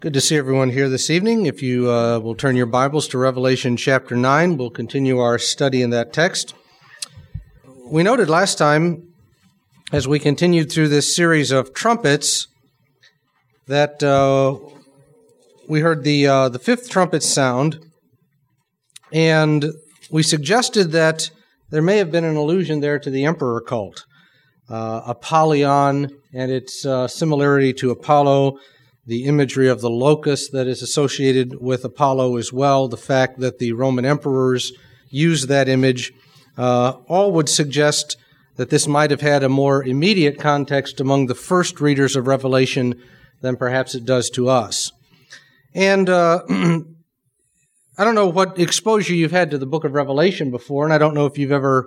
Good to see everyone here this evening. If you will turn your Bibles to Revelation chapter 9, we'll continue our study in that text. We noted last time, as we continued through this series of trumpets, that we heard the fifth trumpet sound, and we suggested that there may have been an allusion there to the emperor cult, Apollyon and its similarity to Apollo, the imagery of the locust that is associated with Apollo as well, the fact that the Roman emperors used that image, all would suggest that this might have had a more immediate context among the first readers of Revelation than perhaps it does to us. And I don't know what exposure you've had to the book of Revelation before, and I don't know if you've ever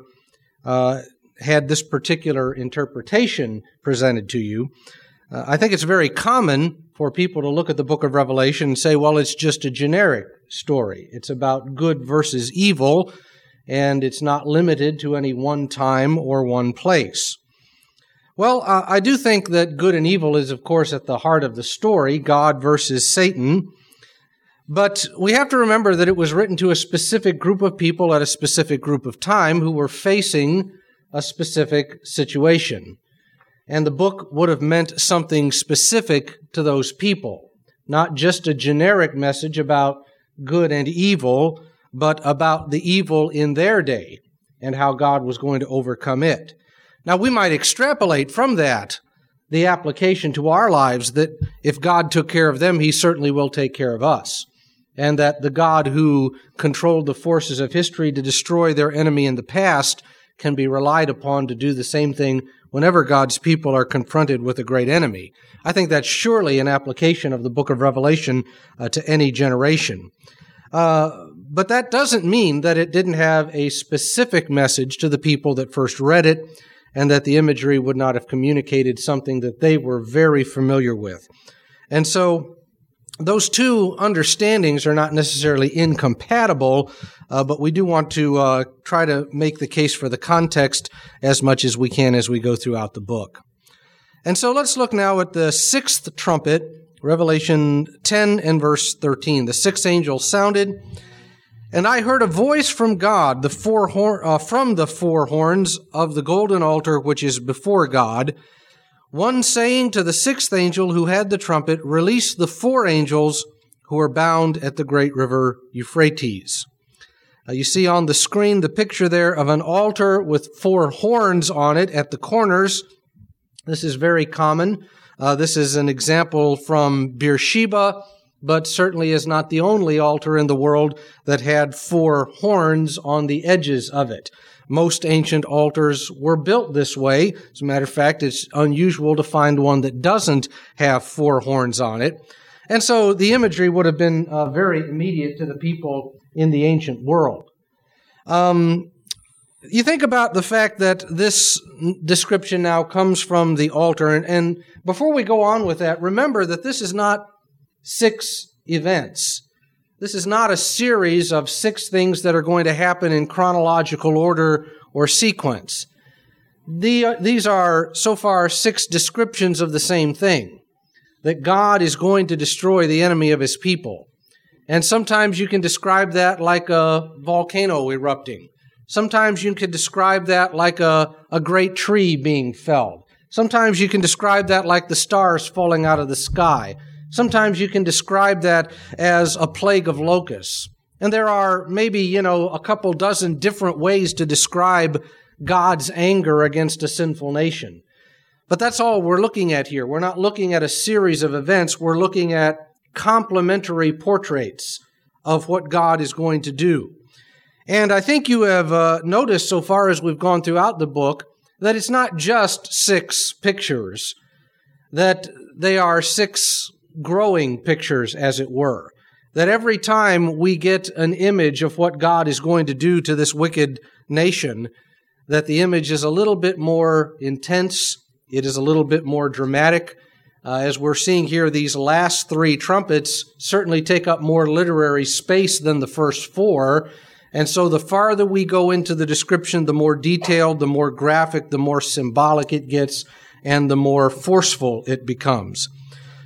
had this particular interpretation presented to you. I think it's very common for people to look at the book of Revelation and say, well, it's just a generic story. It's about good versus evil, and it's not limited to any one time or one place. Well, I do think that good and evil is, of course, at the heart of the story, God versus Satan. But we have to remember that it was written to a specific group of people at a specific group of time who were facing a specific situation. And the book would have meant something specific to those people, not just a generic message about good and evil, but about the evil in their day and how God was going to overcome it. Now, we might extrapolate from that the application to our lives that if God took care of them, He certainly will take care of us, and that the God who controlled the forces of history to destroy their enemy in the past can be relied upon to do the same thing whenever God's people are confronted with a great enemy. I think that's surely an application of the book of Revelation to any generation. But that doesn't mean that it didn't have a specific message to the people that first read it, and that the imagery would not have communicated something that they were very familiar with. And so those two understandings are not necessarily incompatible, but we do want to try to make the case for the context as much as we can as we go throughout the book. And so let's look now at the sixth trumpet, Revelation 10 and verse 13. The sixth angel sounded, and I heard a voice from God from the four horns of the golden altar which is before God, one saying to the sixth angel who had the trumpet, release the four angels who are bound at the great river Euphrates. You see on the screen the picture there of an altar with four horns on it at the corners. This is very common. This is an example from Beersheba, but certainly is not the only altar in the world that had four horns on the edges of it. Most ancient altars were built this way. As a matter of fact, it's unusual to find one that doesn't have four horns on it. And so the imagery would have been very immediate to the people in the ancient world. You think about the fact that this description now comes from the altar. And before we go on with that, remember that this is not six events. This is not a series of six things that are going to happen in chronological order or sequence. These are, so far, six descriptions of the same thing, that God is going to destroy the enemy of His people. And sometimes you can describe that like a volcano erupting. Sometimes you can describe that like a great tree being felled. Sometimes you can describe that like the stars falling out of the sky. Sometimes you can describe that as a plague of locusts. And there are maybe, a couple dozen different ways to describe God's anger against a sinful nation. But that's all we're looking at here. We're not looking at a series of events. We're looking at complementary portraits of what God is going to do. And I think you have noticed so far as we've gone throughout the book that it's not just six pictures, that they are six growing pictures, as it were. That every time we get an image of what God is going to do to this wicked nation, that the image is a little bit more intense, it is a little bit more dramatic. As we're seeing here, these last three trumpets certainly take up more literary space than the first four. And so the farther we go into the description, the more detailed, the more graphic, the more symbolic it gets, and the more forceful it becomes.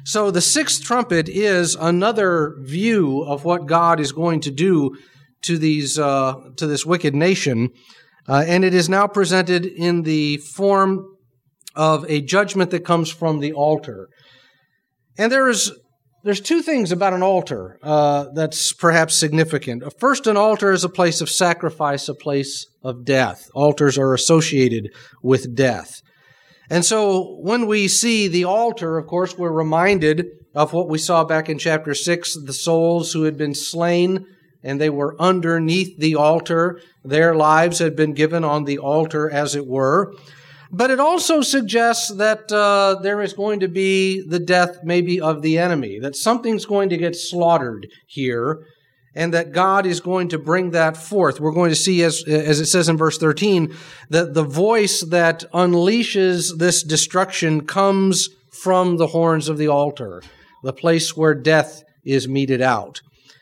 So the sixth trumpet is another view of what God is going to do to this wicked nation, and it is now presented in the form of a judgment that comes from the altar. And there's two things about an altar that's perhaps significant. First, an altar is a place of sacrifice, a place of death. Altars are associated with death. And so when we see the altar, of course, we're reminded of what we saw back in chapter 6, the souls who had been slain, and they were underneath the altar. Their lives had been given on the altar, as it were. But it also suggests that there is going to be the death maybe of the enemy, that something's going to get slaughtered here, and that God is going to bring that forth. We're going to see, as it says in verse 13, that the voice that unleashes this destruction comes from the horns of the altar, the place where death is meted out.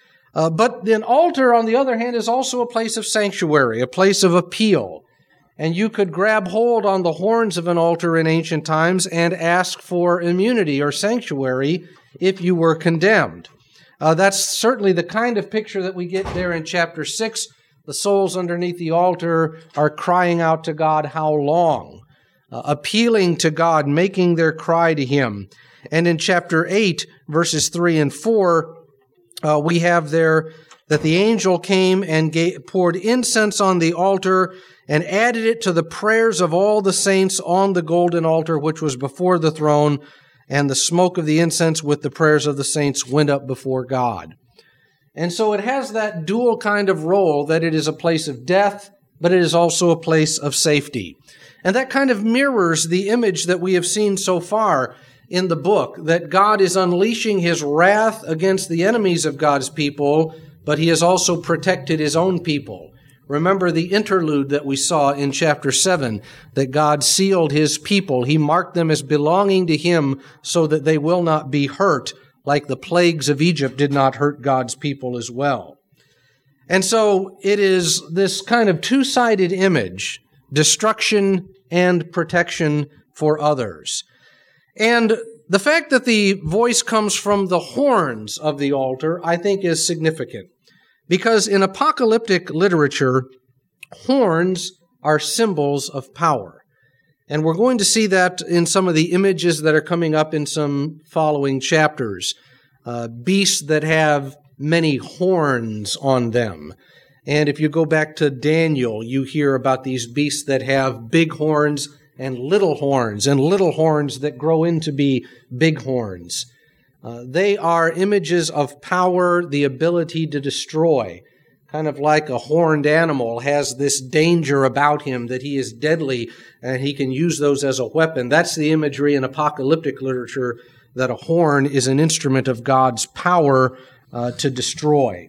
But an altar, on the other hand, is also a place of sanctuary, a place of appeal. And you could grab hold on the horns of an altar in ancient times and ask for immunity or sanctuary if you were condemned. That's certainly the kind of picture that we get there in chapter 6. The souls underneath the altar are crying out to God, how long? Appealing to God, making their cry to Him. And in chapter 8, verses 3 and 4, we have there that the angel came and poured incense on the altar and added it to the prayers of all the saints on the golden altar which was before the throne, and the smoke of the incense with the prayers of the saints went up before God. And so it has that dual kind of role, that it is a place of death, but it is also a place of safety. And that kind of mirrors the image that we have seen so far in the book, that God is unleashing His wrath against the enemies of God's people, but He has also protected His own people. Remember the interlude that we saw in chapter 7, that God sealed His people. He marked them as belonging to Him so that they will not be hurt, like the plagues of Egypt did not hurt God's people as well. And so it is this kind of two-sided image, destruction and protection for others. And the fact that the voice comes from the horns of the altar, I think, is significant. Because in apocalyptic literature, horns are symbols of power. And we're going to see that in some of the images that are coming up in some following chapters. Beasts that have many horns on them. And if you go back to Daniel, you hear about these beasts that have big horns and little horns that grow into be big horns. They are images of power, the ability to destroy. Kind of like a horned animal has this danger about him that he is deadly and he can use those as a weapon. That's the imagery in apocalyptic literature, that a horn is an instrument of God's power to destroy.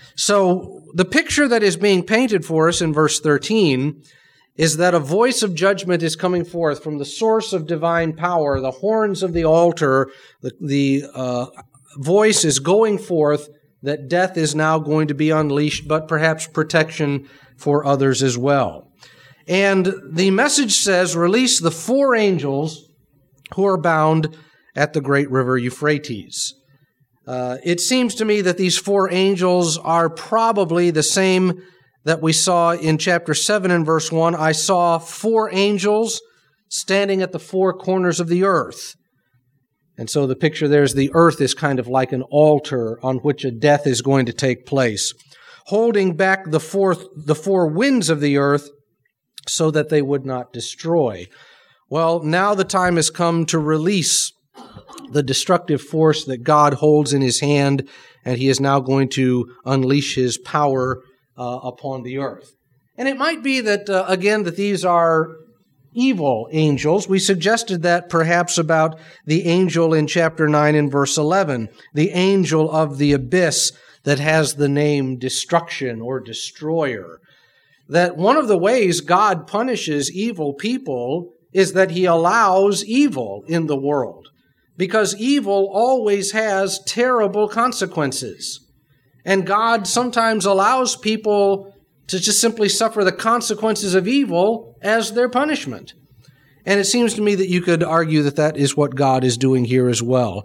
So the picture that is being painted for us in verse 13 is that a voice of judgment is coming forth from the source of divine power, the horns of the altar. The voice is going forth that death is now going to be unleashed, but perhaps protection for others as well. And the message says, release the 4 angels who are bound at the great river Euphrates. It seems to me that these 4 angels are probably the same that we saw in chapter 7 and verse 1. I saw 4 angels standing at the 4 corners of the earth. And so the picture there is the earth is kind of like an altar on which a death is going to take place, holding back the 4 winds of the earth so that they would not destroy. Well, now the time has come to release the destructive force that God holds in His hand, and He is now going to unleash His power upon the earth. And it might be that, again, that these are evil angels. We suggested that perhaps about the angel in chapter 9 and verse 11, the angel of the abyss that has the name destruction or destroyer. That one of the ways God punishes evil people is that He allows evil in the world, because evil always has terrible consequences. And God sometimes allows people to just simply suffer the consequences of evil as their punishment. And it seems to me that you could argue that that is what God is doing here as well.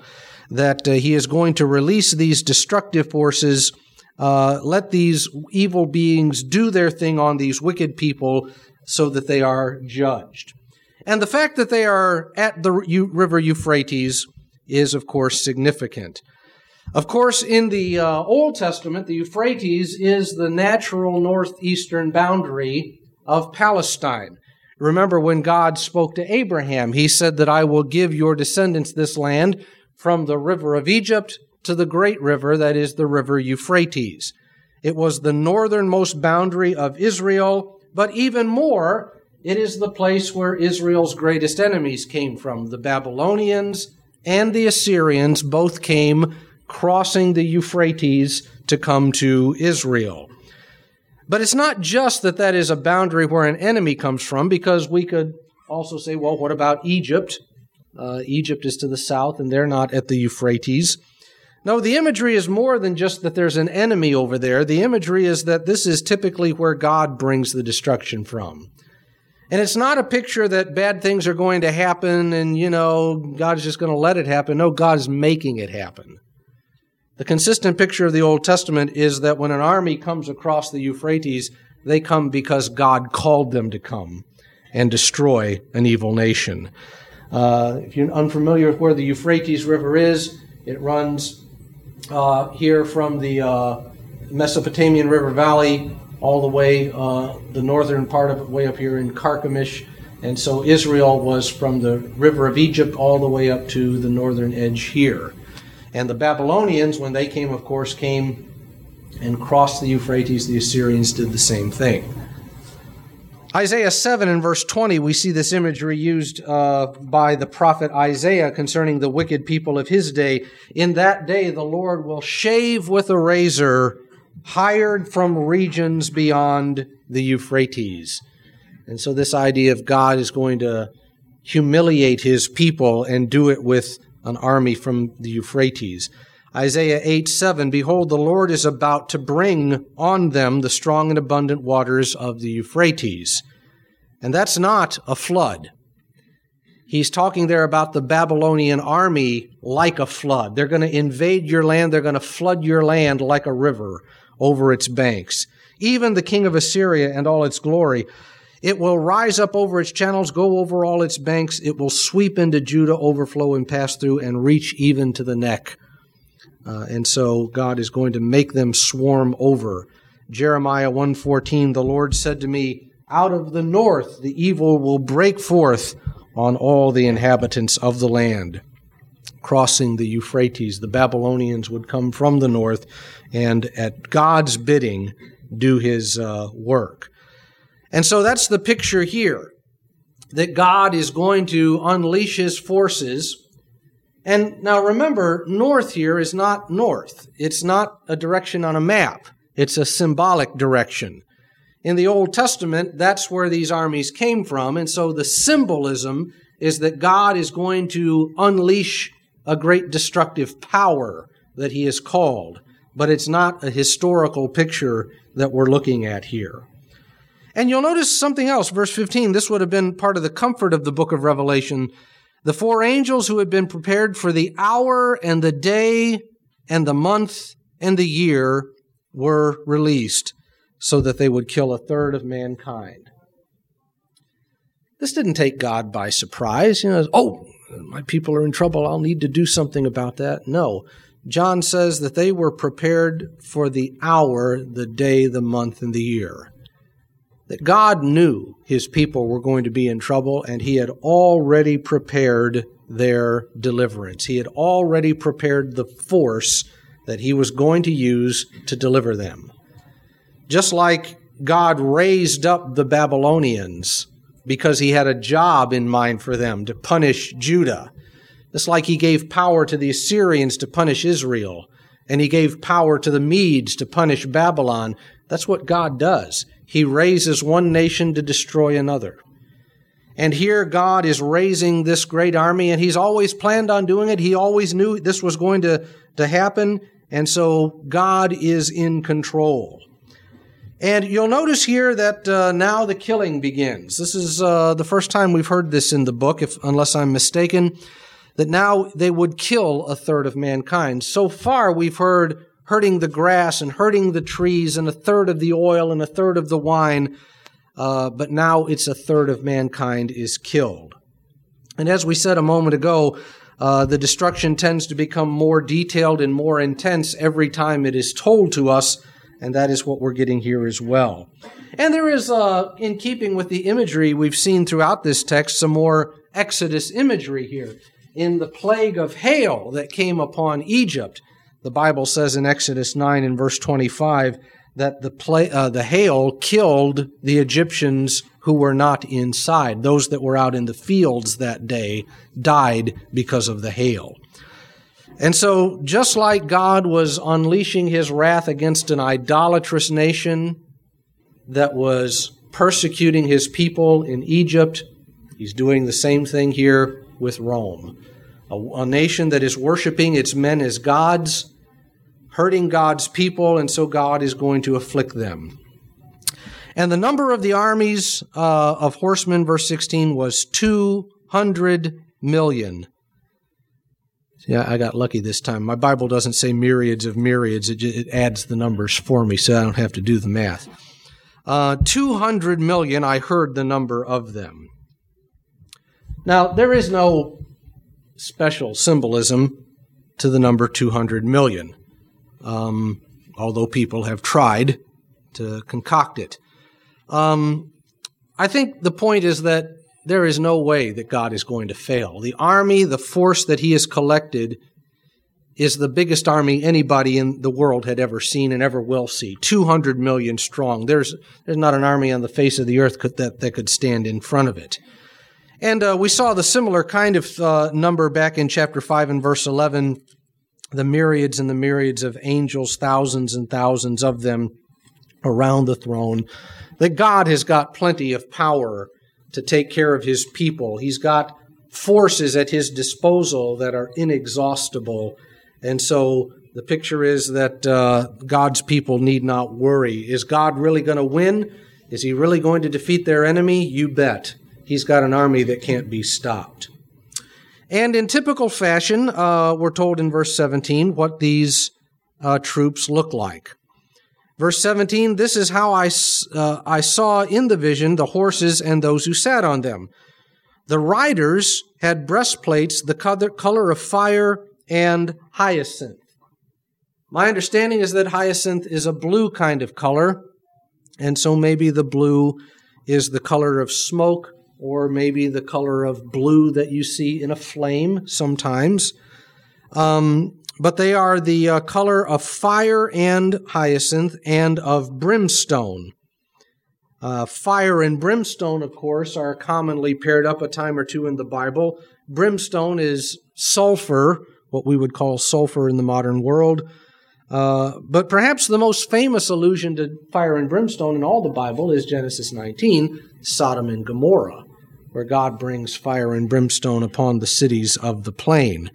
that he is going to release these destructive forces, let these evil beings do their thing on these wicked people so that they are judged. And the fact that they are at the river Euphrates is, of course, significant. Of course, in the Old Testament, the Euphrates is the natural northeastern boundary of Palestine. Remember when God spoke to Abraham, he said that I will give your descendants this land from the river of Egypt to the great river, that is the river Euphrates. It was the northernmost boundary of Israel, but even more, it is the place where Israel's greatest enemies came from. The Babylonians and the Assyrians both came crossing the Euphrates to come to Israel. But it's not just that that is a boundary where an enemy comes from, because we could also say, well, what about Egypt? Egypt is to the south, and they're not at the Euphrates. No, the imagery is more than just that there's an enemy over there. The imagery is that this is typically where God brings the destruction from. And it's not a picture that bad things are going to happen and, God's just going to let it happen. No, God's making it happen. The consistent picture of the Old Testament is that when an army comes across the Euphrates, they come because God called them to come and destroy an evil nation. If you're unfamiliar with where the Euphrates River is, it runs here from the Mesopotamian River Valley all the way, the northern part of it, way up here in Carchemish. And so Israel was from the river of Egypt all the way up to the northern edge here. And the Babylonians, when they came, of course, came and crossed the Euphrates. The Assyrians did the same thing. Isaiah 7 and verse 20, we see this imagery used by the prophet Isaiah concerning the wicked people of his day. In that day, the Lord will shave with a razor, hired from regions beyond the Euphrates. And so this idea of God is going to humiliate his people and do it with an army from the Euphrates. Isaiah 8:7, behold, the Lord is about to bring on them the strong and abundant waters of the Euphrates. And that's not a flood. He's talking there about the Babylonian army like a flood. They're going to invade your land. They're going to flood your land like a river over its banks. Even the king of Assyria and all its glory, it will rise up over its channels, go over all its banks. It will sweep into Judah, overflow and pass through, and reach even to the neck. And so God is going to make them swarm over. Jeremiah 1:14, the Lord said to me, out of the north the evil will break forth on all the inhabitants of the land. Crossing the Euphrates, the Babylonians would come from the north and at God's bidding do his work. And so that's the picture here, that God is going to unleash his forces. And now remember, north here is not north. It's not a direction on a map. It's a symbolic direction. In the Old Testament, that's where these armies came from. And so the symbolism is that God is going to unleash a great destructive power that he has called. But it's not a historical picture that we're looking at here. And you'll notice something else, verse 15. This would have been part of the comfort of the book of Revelation. The four angels who had been prepared for the hour and the day and the month and the year were released so that they would kill a third of mankind. This didn't take God by surprise. My people are in trouble. I'll need to do something about that. No. John says that they were prepared for the hour, the day, the month, and the year. That God knew his people were going to be in trouble, and he had already prepared their deliverance. He had already prepared the force that he was going to use to deliver them. Just like God raised up the Babylonians because he had a job in mind for them to punish Judah. Just like he gave power to the Assyrians to punish Israel, and he gave power to the Medes to punish Babylon. That's what God does. He raises one nation to destroy another. And here God is raising this great army, and he's always planned on doing it. He always knew this was going to happen, and so God is in control. And you'll notice here that now the killing begins. This is the first time we've heard this in the book, unless I'm mistaken. that now they would kill a third of mankind. So far, we've heard hurting the grass and hurting the trees and a third of the oil and a third of the wine, but now it's a third of mankind is killed. And as we said a moment ago, the destruction tends to become more detailed and more intense every time it is told to us, and that is what we're getting here as well. And there is, in keeping with the imagery we've seen throughout this text, some more Exodus imagery here. In the plague of hail that came upon Egypt, the Bible says in Exodus 9 and verse 25 that the hail killed the Egyptians who were not inside. Those that were out in the fields that day died because of the hail. And so, just like God was unleashing his wrath against an idolatrous nation that was persecuting his people in Egypt, he's doing the same thing here with Rome. A nation that is worshiping its men as gods, hurting God's people, and so God is going to afflict them. And the number of the armies of horsemen, verse 16, was 200 million. Yeah, I got lucky this time. My Bible doesn't say myriads of myriads. It adds the numbers for me, so I don't have to do the math. 200 million, I heard the number of them. Now, there is no special symbolism to the number 200 million, although people have tried to concoct it. I think the point is that there is no way that God is going to fail. The army, the force that he has collected, is the biggest army anybody in the world had ever seen and ever will see. 200 million strong. There's not an army on the face of the earth that could stand in front of it. And we saw the similar kind of number back in chapter 5 and verse 11, the myriads and the myriads of angels, thousands and thousands of them around the throne, that God has got plenty of power to take care of his people. He's got forces at his disposal that are inexhaustible. And so the picture is that God's people need not worry. Is God really going to win? Is he really going to defeat their enemy? You bet. He's got an army that can't be stopped. And in typical fashion, we're told in verse 17 what these troops look like. Verse 17, this is how I saw in the vision the horses and those who sat on them. The riders had breastplates the color of fire and hyacinth. My understanding is that hyacinth is a blue kind of color, and so maybe the blue is the color of smoke, or maybe the color of blue that you see in a flame sometimes. But they are the color of fire and hyacinth and of brimstone. Fire and brimstone, of course, are commonly paired up a time or two in the Bible. Brimstone is sulfur, what we would call sulfur in the modern world. But perhaps the most famous allusion to fire and brimstone in all the Bible is Genesis 19, Sodom and Gomorrah, where God brings fire and brimstone upon the cities of the plain.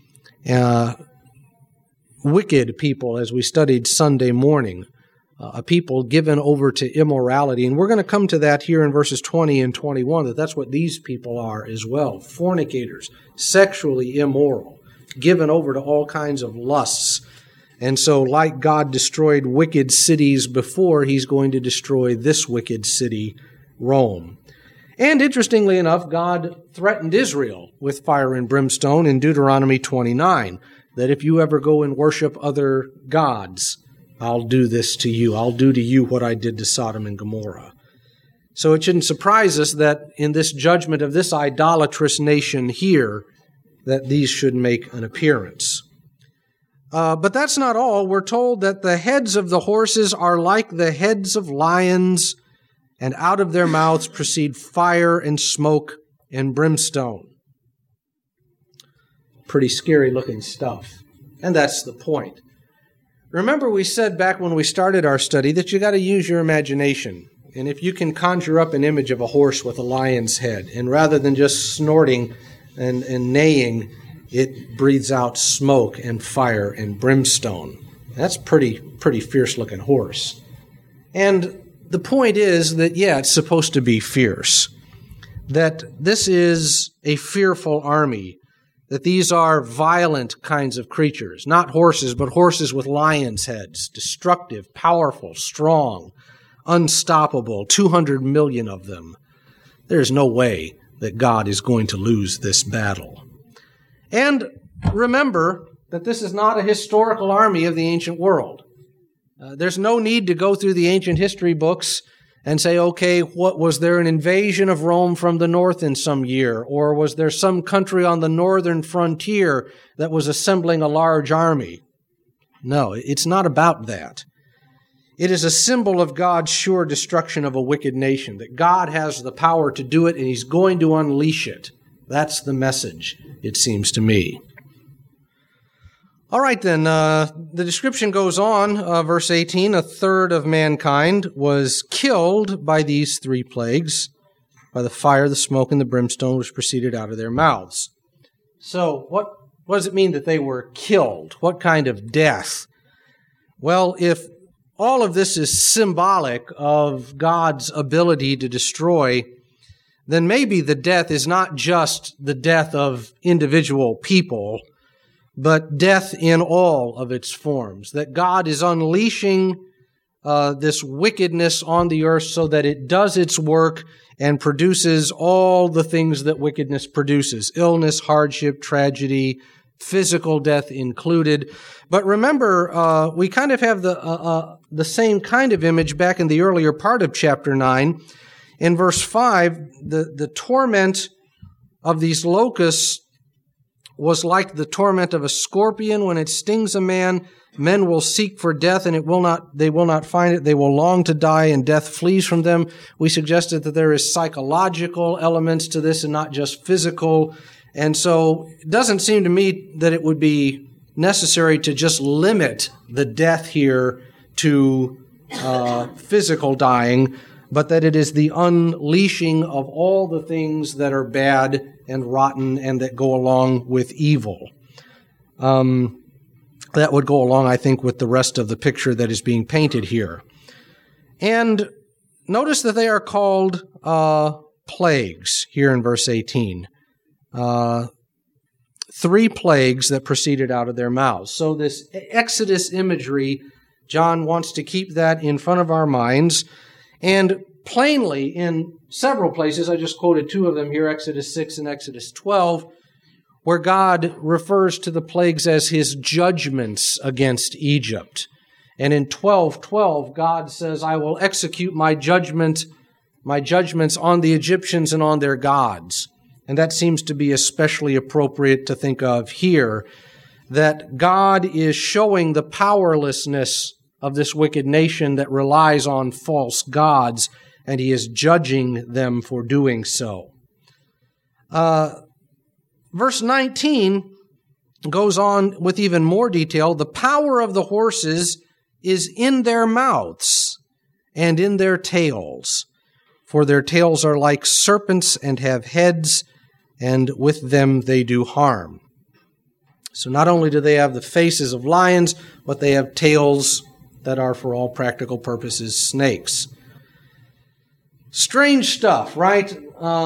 Wicked people, as we studied Sunday morning, a people given over to immorality. And we're going to come to that here in verses 20 and 21, that's what these people are as well. Fornicators, sexually immoral, given over to all kinds of lusts. And so, like God destroyed wicked cities before, he's going to destroy this wicked city, Rome. And interestingly enough, God threatened Israel with fire and brimstone in Deuteronomy 29, that if you ever go and worship other gods, I'll do this to you. I'll do to you what I did to Sodom and Gomorrah. So it shouldn't surprise us that in this judgment of this idolatrous nation here, that these should make an appearance. But that's not all. We're told that the heads of the horses are like the heads of lions, and out of their mouths proceed fire and smoke and brimstone. Pretty scary looking stuff. And that's the point. Remember, we said back when we started our study that you got to use your imagination. And if you can conjure up an image of a horse with a lion's head, and rather than just snorting and neighing, it breathes out smoke and fire and brimstone. That's pretty fierce looking horse. And the point is that, it's supposed to be fierce. That this is a fearful army that these are violent kinds of creatures, not horses, but horses with lions' heads, destructive, powerful, strong, unstoppable, 200 million of them. There's no way that God is going to lose this battle. And remember that this is not a historical army of the ancient world. There's no need to go through the ancient history books and say, okay, what was there an invasion of Rome from the north in some year? Or was there some country on the northern frontier that was assembling a large army? No, it's not about that. It is a symbol of God's sure destruction of a wicked nation, that God has the power to do it and He's going to unleash it. That's the message, it seems to me. All right, then, the description goes on, verse 18, a third of mankind was killed by these three plagues, by the fire, the smoke, and the brimstone which proceeded out of their mouths. So, what does it mean that they were killed? What kind of death? Well, if all of this is symbolic of God's ability to destroy, then maybe the death is not just the death of individual people, but death in all of its forms, that God is unleashing this wickedness on the earth so that it does its work and produces all the things that wickedness produces, illness, hardship, tragedy, physical death included. But remember, we kind of have the same kind of image back in the earlier part of chapter 9. In verse 5, the torment of these locusts was like the torment of a scorpion when it stings a man. Men will seek for death, and they will not find it. They will long to die, and death flees from them. We suggested that there is psychological elements to this and not just physical. And so it doesn't seem to me that it would be necessary to just limit the death here to physical dying, but that it is the unleashing of all the things that are bad and rotten and that go along with evil. That would go along, I think, with the rest of the picture that is being painted here. And notice that they are called plagues here in verse 18. 3 plagues that proceeded out of their mouths. So this Exodus imagery, John wants to keep that in front of our minds. And plainly, in several places, I just quoted 2 of them here, Exodus 6 and Exodus 12, where God refers to the plagues as His judgments against Egypt. And in 12:12, God says, I will execute my judgments on the Egyptians and on their gods. And that seems to be especially appropriate to think of here, that God is showing the powerlessness of this wicked nation that relies on false gods, and He is judging them for doing so. Verse 19 goes on with even more detail. The power of the horses is in their mouths and in their tails, for their tails are like serpents and have heads, and with them they do harm. So not only do they have the faces of lions, but they have tails that are, for all practical purposes, snakes. Strange stuff, right?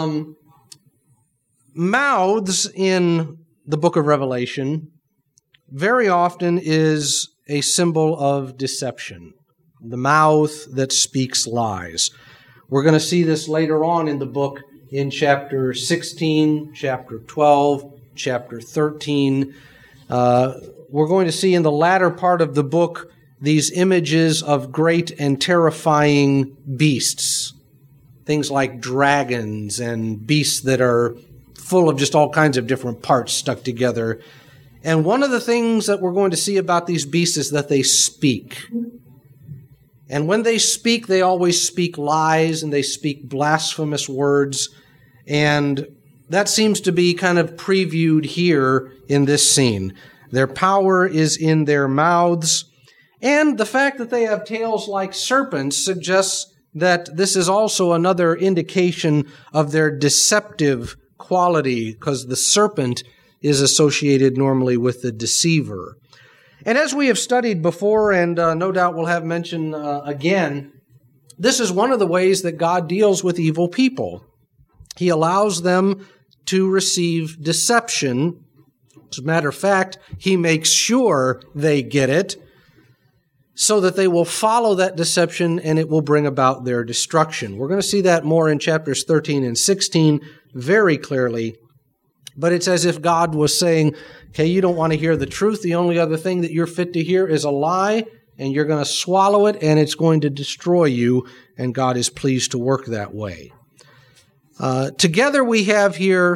Mouths in the book of Revelation very often is a symbol of deception. The mouth that speaks lies. We're going to see this later on in the book in chapter 16, chapter 12, chapter 13. We're going to see in the latter part of the book these images of great and terrifying beasts. Things like dragons and beasts that are full of just all kinds of different parts stuck together. And one of the things that we're going to see about these beasts is that they speak. And when they speak, they always speak lies and they speak blasphemous words. And that seems to be kind of previewed here in this scene. Their power is in their mouths. And the fact that they have tails like serpents suggests that this is also another indication of their deceptive quality, because the serpent is associated normally with the deceiver. And as we have studied before, and no doubt we'll have mention again, this is one of the ways that God deals with evil people. He allows them to receive deception As a matter of fact, he makes sure they get it so that they will follow that deception and it will bring about their destruction. We're going to see that more in chapters 13 and 16 very clearly. But it's as if God was saying, okay, you don't want to hear the truth. The only other thing that you're fit to hear is a lie, and you're going to swallow it, and it's going to destroy you, and God is pleased to work that way. Together we have here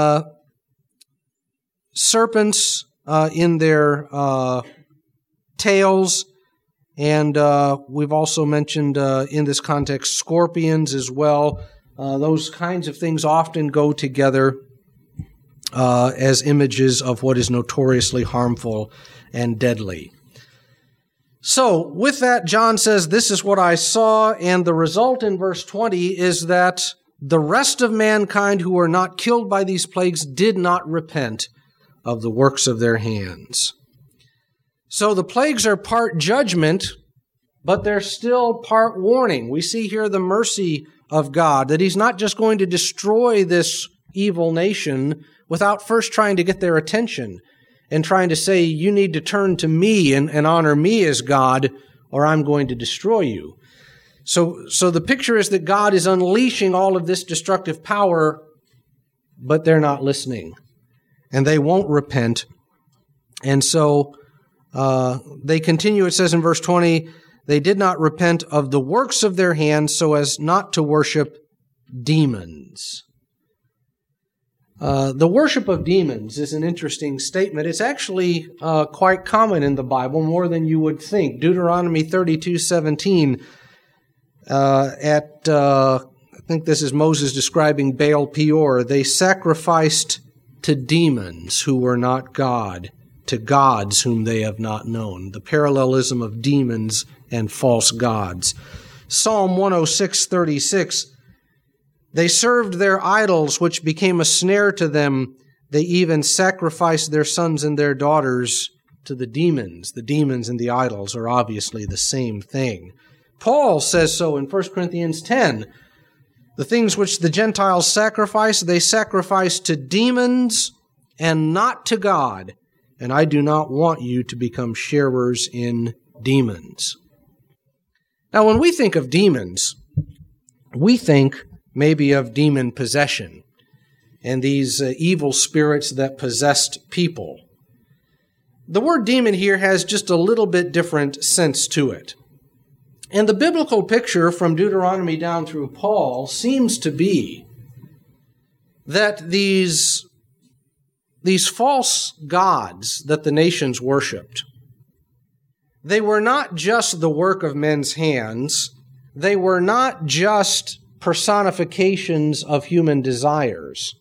serpents in their tails, and we've also mentioned in this context scorpions as well. Those kinds of things often go together as images of what is notoriously harmful and deadly. So, with that, John says, this is what I saw, and the result in verse 20 is that the rest of mankind who were not killed by these plagues did not repent of the works of their hands. So the plagues are part judgment, but they're still part warning. We see here the mercy of God, that He's not just going to destroy this evil nation without first trying to get their attention and trying to say, you need to turn to me and honor me as God, or I'm going to destroy you. So the picture is that God is unleashing all of this destructive power, but they're not listening. And they won't repent. And so they continue, it says in verse 20, they did not repent of the works of their hands so as not to worship demons. The worship of demons is an interesting statement. It's actually quite common in the Bible, more than you would think. Deuteronomy 32:17, I think this is Moses describing Baal Peor. They sacrificed to demons who were not God, to gods whom they have not known. The parallelism of demons and false gods. Psalm 106:36, they served their idols, which became a snare to them. They even sacrificed their sons and their daughters to the demons. The demons and the idols are obviously the same thing. Paul says so in 1 Corinthians 10. The things which the Gentiles sacrifice, they sacrifice to demons and not to God. And I do not want you to become sharers in demons. Now, when we think of demons, we think maybe of demon possession and these evil spirits that possessed people. The word demon here has just a little bit different sense to it. And the biblical picture from Deuteronomy down through Paul seems to be that these false gods that the nations worshipped, they were not just the work of men's hands. They were not just personifications of human desires,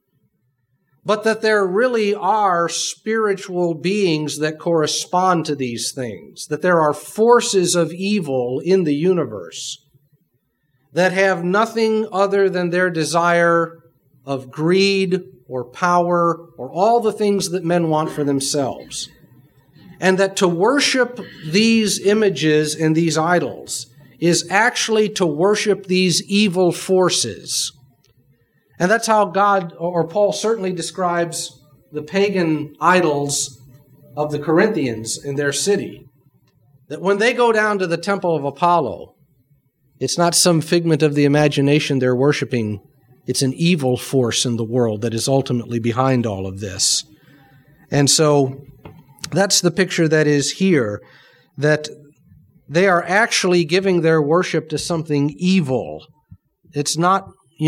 but that there really are spiritual beings that correspond to these things, that there are forces of evil in the universe that have nothing other than their desire of greed or power or all the things that men want for themselves. And that to worship these images and these idols is actually to worship these evil forces. And that's how God, or Paul certainly describes the pagan idols of the Corinthians in their city. That when they go down to the temple of Apollo, it's not some figment of the imagination they're worshiping. It's an evil force in the world that is ultimately behind all of this. And so that's the picture that is here, that they are actually giving their worship to something evil. It's not,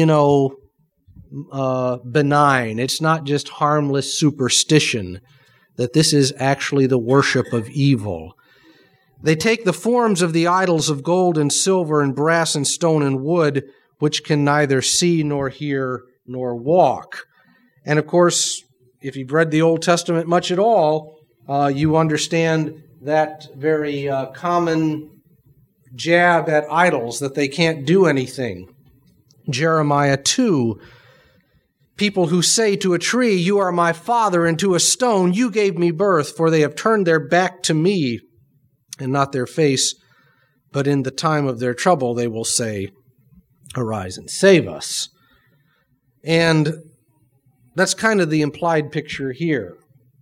benign. It's not just harmless superstition, that this is actually the worship of evil. They take the forms of the idols of gold and silver and brass and stone and wood, which can neither see nor hear nor walk. And of course, if you've read the Old Testament much at all, you understand that very common jab at idols, that they can't do anything. Jeremiah 2, people who say to a tree, "You are my father," and to a stone, "You gave me birth," for they have turned their back to me and not their face, but in the time of their trouble they will say, "Arise and save us." And that's kind of the implied picture here,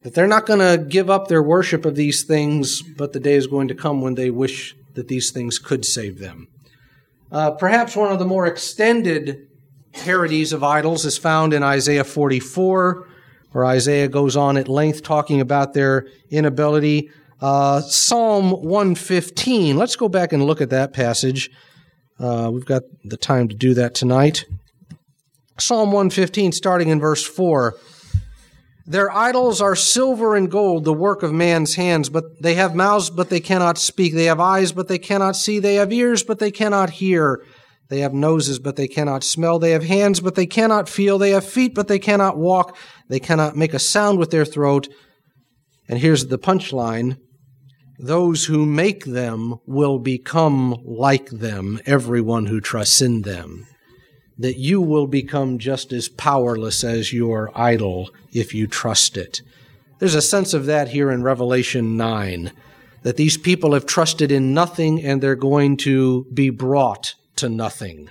that they're not going to give up their worship of these things, but the day is going to come when they wish that these things could save them. Perhaps one of the more extended parodies of idols is found in Isaiah 44, where Isaiah goes on at length talking about their inability. Psalm 115, let's go back and look at that passage. We've got the time to do that tonight. Psalm 115, starting in verse 4. Their idols are silver and gold, the work of man's hands, but they have mouths, but they cannot speak. They have eyes, but they cannot see. They have ears, but they cannot hear. They have noses, but they cannot smell. They have hands, but they cannot feel. They have feet, but they cannot walk. They cannot make a sound with their throat. And here's the punchline. Those who make them will become like them, everyone who trusts in them. That you will become just as powerless as your idol if you trust it. There's a sense of that here in Revelation 9, that these people have trusted in nothing and they're going to be brought to nothing.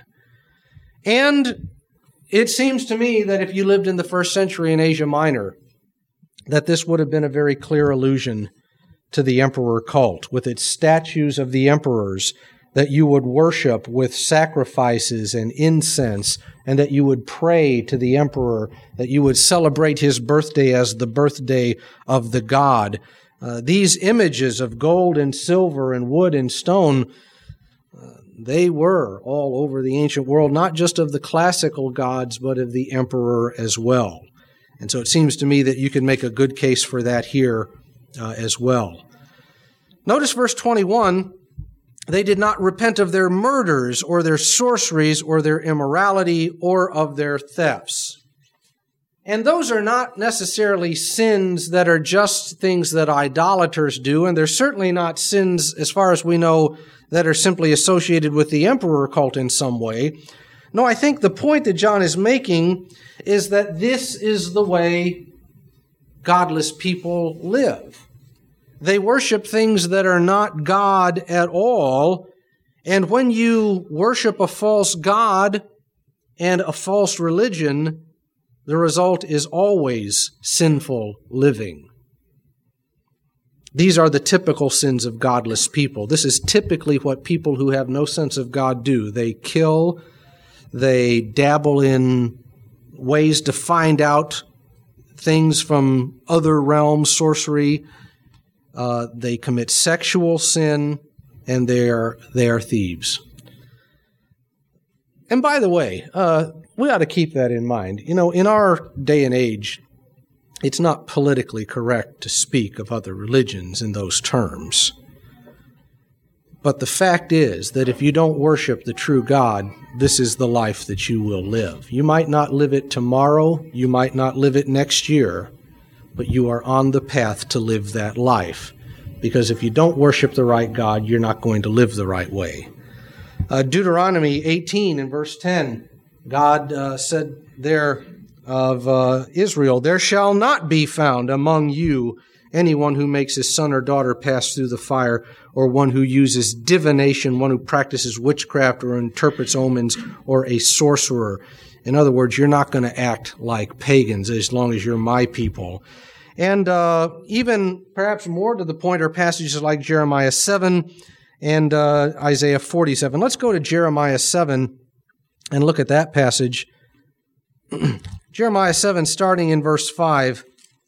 And it seems to me that if you lived in the first century in Asia Minor, that this would have been a very clear allusion to the emperor cult, with its statues of the emperors that you would worship with sacrifices and incense, and that you would pray to the emperor, that you would celebrate his birthday as the birthday of the god. These images of gold and silver and wood and stone, they were all over the ancient world, not just of the classical gods, but of the emperor as well. And so it seems to me that you can make a good case for that here as well. Notice verse 21, they did not repent of their murders or their sorceries or their immorality or of their thefts. And those are not necessarily sins that are just things that idolaters do, and they're certainly not sins, as far as we know, that are simply associated with the emperor cult in some way. No, I think the point that John is making is that this is the way godless people live. They worship things that are not God at all, and when you worship a false god and a false religion, the result is always sinful living. These are the typical sins of godless people. This is typically what people who have no sense of God do. They kill, they dabble in ways to find out things from other realms, sorcery. They commit sexual sin, and they are thieves. And by the way, we ought to keep that in mind. You know, in our day and age, it's not politically correct to speak of other religions in those terms. But the fact is that if you don't worship the true God, this is the life that you will live. You might not live it tomorrow, you might not live it next year, but you are on the path to live that life. Because if you don't worship the right God, you're not going to live the right way. Deuteronomy 18 and verse 10, God said there of Israel, there shall not be found among you anyone who makes his son or daughter pass through the fire, or one who uses divination, one who practices witchcraft or interprets omens, or a sorcerer. In other words, you're not going to act like pagans as long as you're my people. And even perhaps more to the point are passages like Jeremiah 7 and Isaiah 47. Let's go to Jeremiah 7 and look at that passage. Jeremiah 7, starting in verse 5.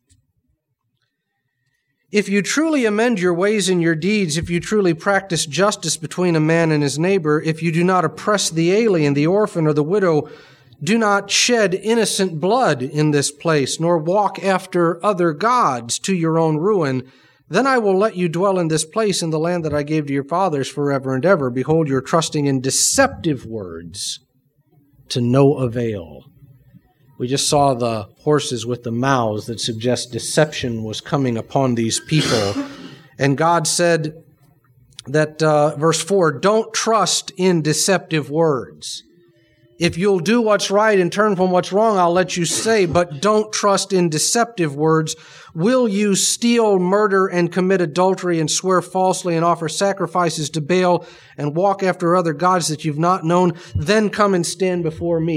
If you truly amend your ways and your deeds, if you truly practice justice between a man and his neighbor, if you do not oppress the alien, the orphan, or the widow, do not shed innocent blood in this place, nor walk after other gods to your own ruin, then I will let you dwell in this place in the land that I gave to your fathers forever and ever. Behold, you're trusting in deceptive words to no avail. We just saw the horses with the mouths that suggest deception was coming upon these people. And God said that, verse 4, don't trust in deceptive words. If you'll do what's right and turn from what's wrong, I'll let you say, but don't trust in deceptive words. Will you steal, murder, and commit adultery, and swear falsely, and offer sacrifices to Baal, and walk after other gods that you've not known? Then come and stand before me.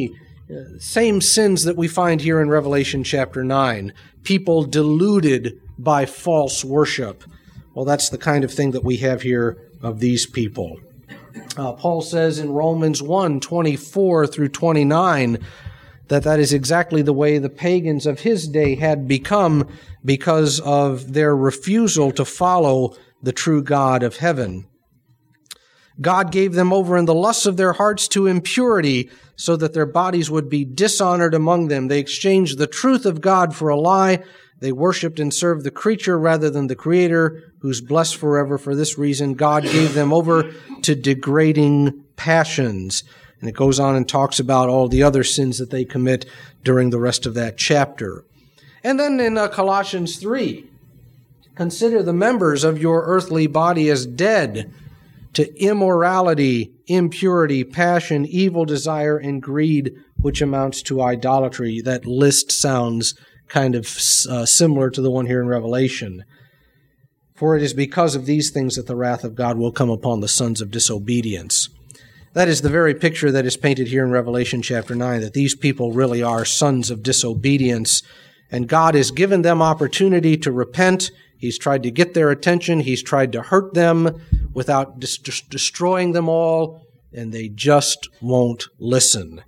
Same sins that we find here in Revelation chapter 9. People deluded by false worship. Well, that's the kind of thing that we have here of these people. Paul says in Romans 1:24 through 29 that is exactly the way the pagans of his day had become because of their refusal to follow the true God of heaven. God gave them over in the lusts of their hearts to impurity, so that their bodies would be dishonored among them. They exchanged the truth of God for a lie. They worshipped and served the creature rather than the Creator, who's blessed forever. For this reason, God gave them over to degrading passions. And it goes on and talks about all the other sins that they commit during the rest of that chapter. And then in Colossians 3, consider the members of your earthly body as dead to immorality, impurity, passion, evil desire, and greed, which amounts to idolatry. That list sounds kind of similar to the one here in Revelation. For it is because of these things that the wrath of God will come upon the sons of disobedience. That is the very picture that is painted here in Revelation chapter 9, that these people really are sons of disobedience, and God has given them opportunity to repent. He's tried to get their attention. He's tried to hurt them without destroying them all, and they just won't listen.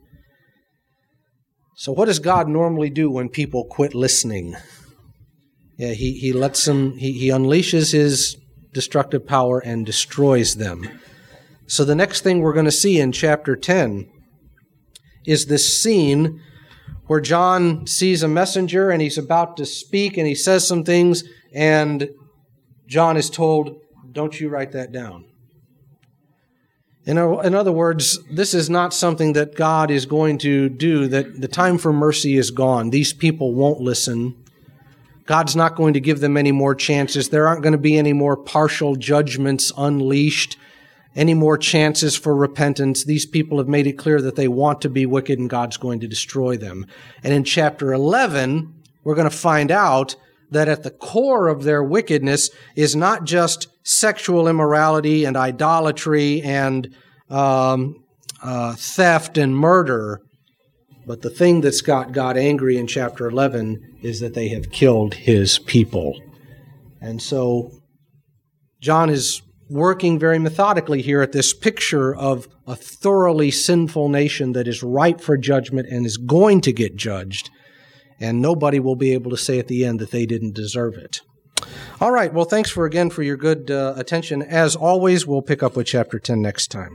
So what does God normally do when people quit listening? Yeah, he lets them, he unleashes his destructive power and destroys them. So the next thing we're going to see in chapter 10 is this scene where John sees a messenger and he's about to speak and he says some things, and John is told, don't you write that down. In other words, this is not something that God is going to do, that the time for mercy is gone. These people won't listen. God's not going to give them any more chances. There aren't going to be any more partial judgments unleashed, any more chances for repentance. These people have made it clear that they want to be wicked and God's going to destroy them. And in chapter 11, we're going to find out that at the core of their wickedness is not just sexual immorality and idolatry and theft and murder, but the thing that's got God angry in chapter 11 is that they have killed his people. And so John is working very methodically here at this picture of a thoroughly sinful nation that is ripe for judgment and is going to get judged. And nobody will be able to say at the end that they didn't deserve it. All right, well, thanks again for your good attention. As always, we'll pick up with chapter 10 next time.